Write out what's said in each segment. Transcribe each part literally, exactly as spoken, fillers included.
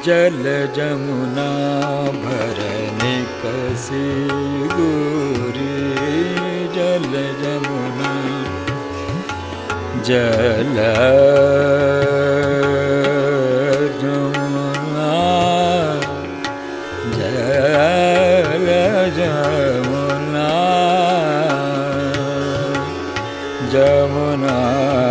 जल जमुना भरने कसी गोरी, जल जमुना जल जमुना जल जमुना जमुना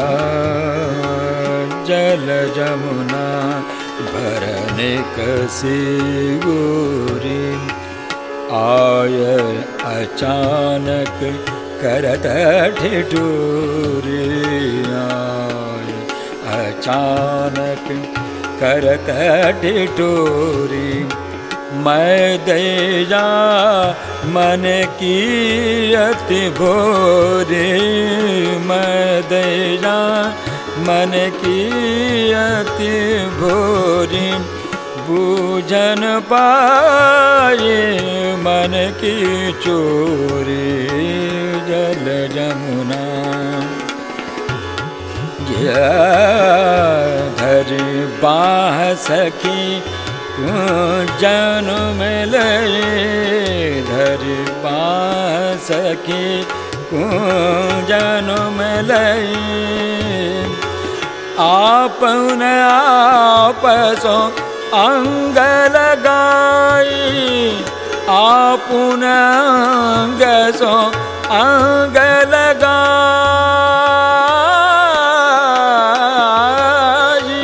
जल जमुना भरने कसी गोरी, आय अचानक करत ठिठुरी, आय अचानक करत ठिठुरी, मैं दे जा मन की अति भोरी, मैं दे जा मन की अति भोरी, बूझन पाए मन की चोरी, जल जमुना धरि बाह सखी जन में लये, धरि बाह सखी जन में लये, आपन आपसों अंग लगाई, आपुन अंग सो अंग लगाई,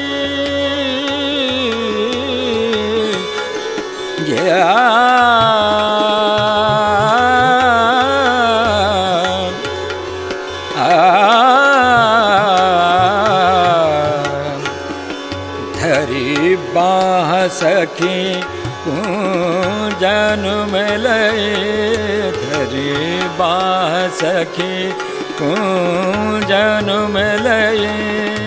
धरि बाह सखी कुंजन में लये, धरि बाह सखी कुंजन में लये,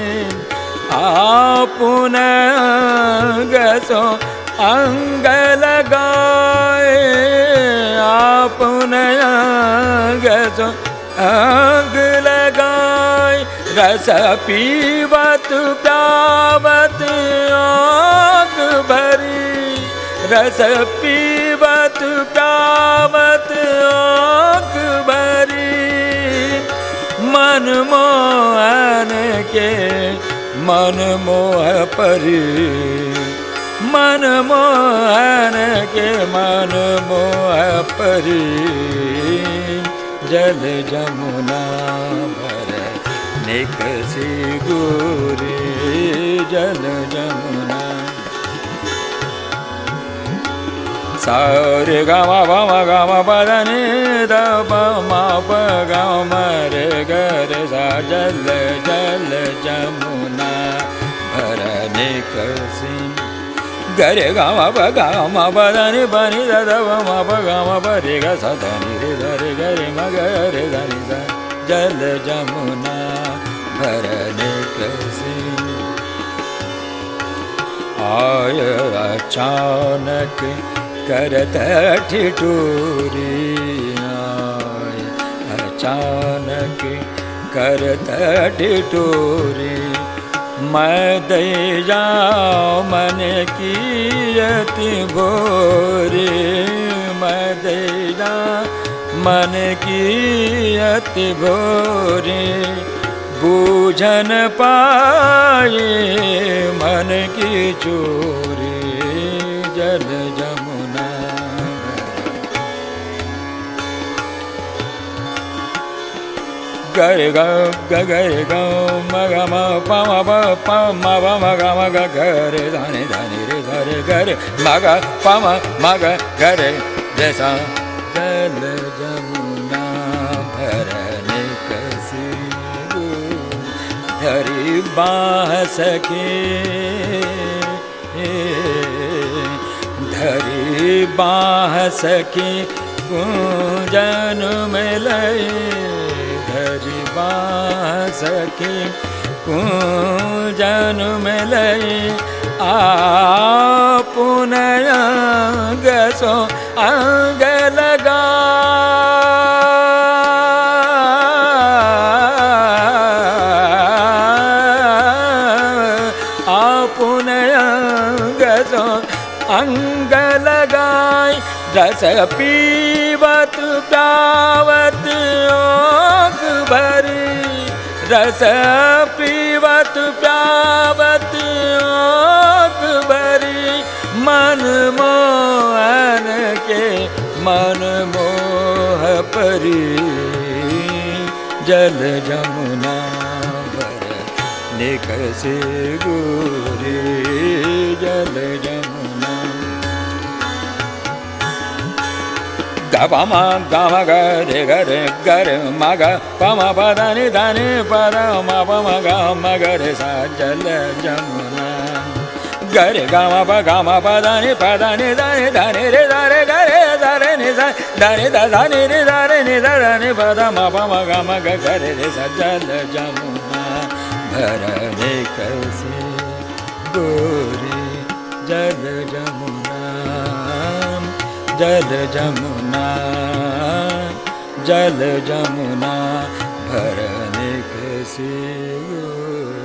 आपुन गसो अंग लगाए, आपुन गसो अंग लगाए, रस पीवत प्यावत आँख भरी, रस पीवत प्यावत आँख भरी, मन मोहन के मन मोह परी, मन मोहन के मन मोह परी, जल जमुना भरने कसी गोरी, जल जमुना सारे गामा बामा गामा पदनी दब मा प गामा रे गे सा, जल जल जमुना भरने कसी, गरे गामा प गामा पदनी बनी दब मा प गामा प रे ग सा धनी रे रे गरे म रे धनी सा, जल जमुना भरने कसी, आय अचानक करत ठिठुरी, आय अचानक करत ठिठुरी, मैं दे जा मन की अति भोरी, मैं दे जा मन की अति भोरी, बूझन पाए मन की चोरी, जल जमुना गरे ग गरे ग मग म प म प प म प म ग म ग गरे धनि धनि रे धरे गरे मग प म मग गरे रे सा, जल जमुना भरने कसी धरि बाह सखी, धरि बाह सखी कुंजन में लये, धरि बाह सखी कुंजन में लये, आपुन अंग सो अंग लगा, आपुन अंग अंग लगाई रस पीवत प्यावत ओक भरी रस पीवत प्यावत ओक भरी मन मोहन के मन मोह परी जल जमुना भर निकसे गोरी जल जमुना गपमा गम गरे गरे गरे मग पम पद नि धनि पद म पम गम गरे सा जल जमुना गरे गम प गम पद नि पद नि धनि धनि रे धरे गरे धरे नि धनि धनि रे धरे नि धनि पद म पम गम गरे रे सा जल जमुना भर निकसे गोरी जल जमुना जल जमुना जल जमुना भर निकसे गोरी।